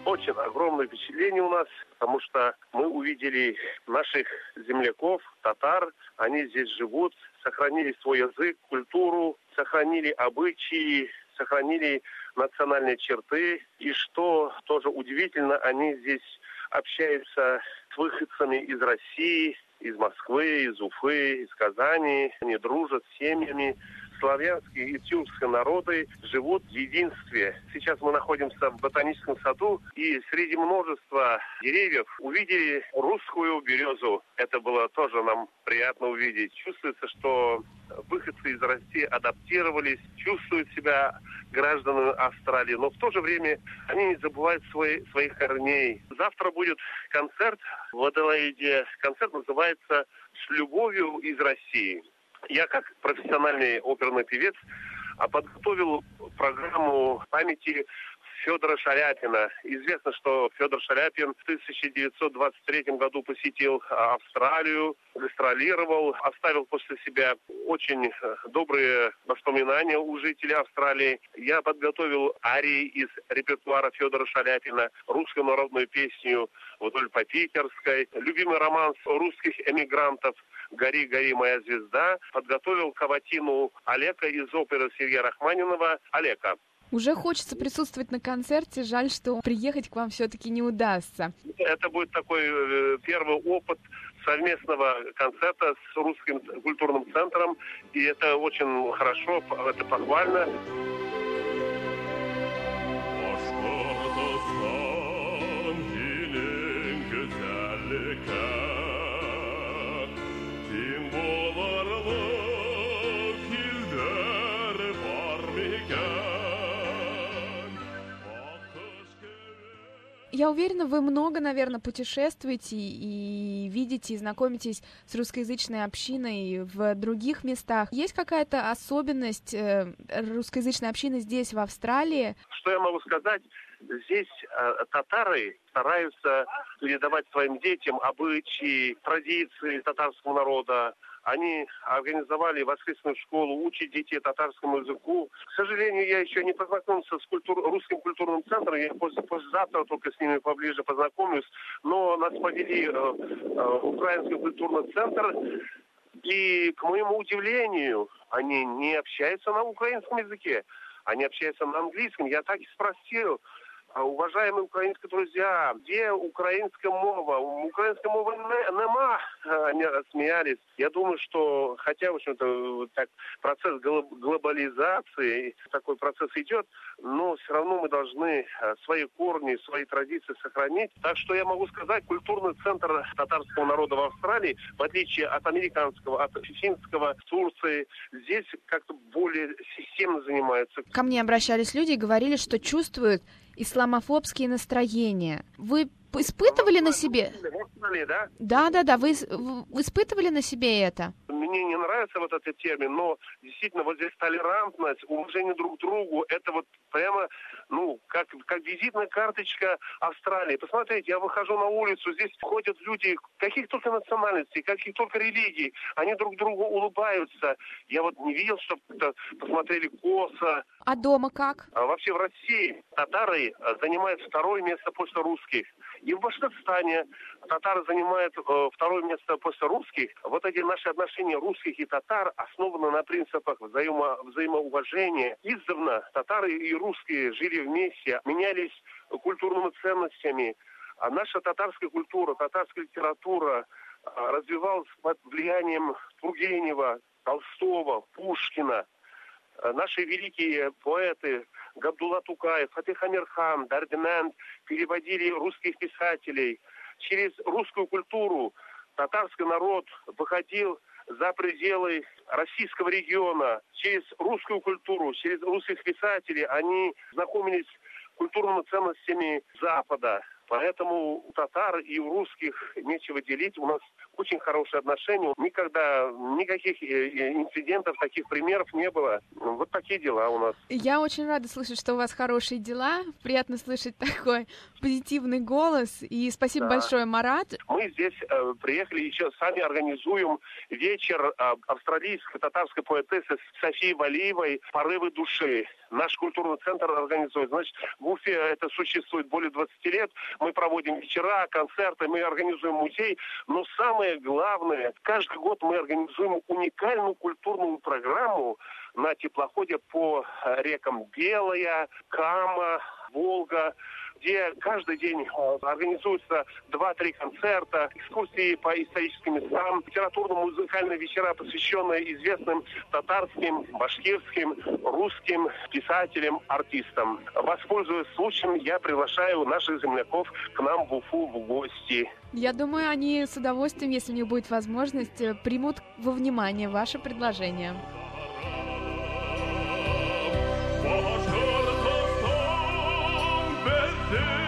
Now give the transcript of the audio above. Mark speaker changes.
Speaker 1: Очень огромное впечатление у нас, потому что мы увидели наших земляков, татар. Они здесь живут, сохранили свой язык, культуру, сохранили обычаи, сохранили национальные черты. И что тоже удивительно, они здесь общаются с выходцами из России, из Москвы, из Уфы, из Казани. Они дружат с семьями. Славянские и тюркские народы живут в единстве. Сейчас мы находимся в ботаническом саду, и среди множества деревьев увидели русскую березу. Это было тоже нам приятно увидеть. Чувствуется, что выходцы из России адаптировались, чувствуют себя гражданами Австралии, но в то же время они не забывают своих корней. Завтра будет концерт в Аделаиде. Концерт называется «С любовью из России». Я, как профессиональный оперный певец, подготовил программу памяти Федора Шаляпина. Известно, что Федор Шаляпин в 1923 году посетил Австралию, гастролировал, оставил после себя очень добрые воспоминания у жителей Австралии. Я подготовил арии из репертуара Федора Шаляпина, русскую народную песню «Вдоль по Питерской», любимый романс русских эмигрантов «Гори, гори, моя звезда». Подготовил каватину Олега из оперы Сергея Рахманинова «Олега».
Speaker 2: Уже хочется присутствовать на концерте. Жаль, что приехать к вам все-таки не удастся.
Speaker 1: Это будет такой первый опыт совместного концерта с Русским культурным центром. И это очень хорошо, это похвально.
Speaker 2: Я уверена, вы много, наверное, путешествуете и видите, и знакомитесь с русскоязычной общиной в других местах. Есть какая-то особенность русскоязычной общины здесь, в Австралии?
Speaker 1: Что я могу сказать? Здесь татары стараются передавать своим детям обычаи, традиции татарского народа. Они организовали воскресную школу, учат детей татарскому языку. К сожалению, я еще не познакомился с Русским культурным центром. Я послезавтра только с ними поближе познакомлюсь. Но нас повели в Украинский культурный центр. И, к моему удивлению, они не общаются на украинском языке. Они общаются на английском. Я так и спросил: уважаемые украинские друзья, где украинская мова? Украинская мова нема. Они рассмеялись. Я думаю, что, хотя, в общем-то, так, процесс глобализации, такой процесс идет, но все равно мы должны свои корни, свои традиции сохранить. Так что я могу сказать, культурный центр татарского народа в Австралии, в отличие от американского, от финского, Турции, здесь как-то более системно занимается.
Speaker 2: Ко мне обращались люди и говорили, что чувствуют исламофобские настроения. Вы испытывали на себе? Да, вы испытывали на себе это?
Speaker 1: Мне не нравится вот этот термин, но действительно вот здесь толерантность, уважение друг к другу, это вот прямо, как визитная карточка Австралии. Посмотрите, я выхожу на улицу, здесь ходят люди каких только национальностей, каких только религий, они друг другу улыбаются. Я вот не видел, чтобы посмотрели косо.
Speaker 2: А дома как?
Speaker 1: Вообще в России татары занимают второе место после русских. И в Башкортостане татары занимают второе место после русских. Вот эти наши отношения русских и татар основаны на принципах взаимоуважения. Издавна татары и русские жили вместе, менялись культурными ценностями. А наша татарская культура, татарская литература развивалась под влиянием Тургенева, Толстого, Пушкина. Наши великие поэты Габдулла Тукаев, Фатих Амирхан, Дардинанд переводили русских писателей. Через русскую культуру татарский народ выходил за пределы российского региона. Через русскую культуру, через русских писателей они знакомились с культурными ценностями Запада. Поэтому у татар и у русских нечего делить. У нас очень хорошие отношения. Никогда никаких инцидентов, таких примеров не было. Вот такие дела у нас.
Speaker 2: Я очень рада слышать, что у вас хорошие дела. Приятно слышать такой позитивный голос. И спасибо большое, Марат.
Speaker 1: Мы здесь приехали еще сами организуем вечер австралийской татарской поэтессы Софии Валиевой «Порывы души». Наш культурный центр организует. Значит, в Уфе это существует более 20 лет. Мы проводим вечера, концерты, мы организуем музей. Но самое главное, каждый год мы организуем уникальную культурную программу на теплоходе по рекам Белая, Кама, Волга, где каждый день организуются 2-3 концерта, экскурсии по историческим местам, литературно-музыкальные вечера, посвященные известным татарским, башкирским, русским писателям, артистам. Воспользуясь случаем, я приглашаю наших земляков к нам в Уфу в гости.
Speaker 2: Я думаю, они с удовольствием, если у них будет возможность, примут во внимание ваше предложение.
Speaker 3: Day.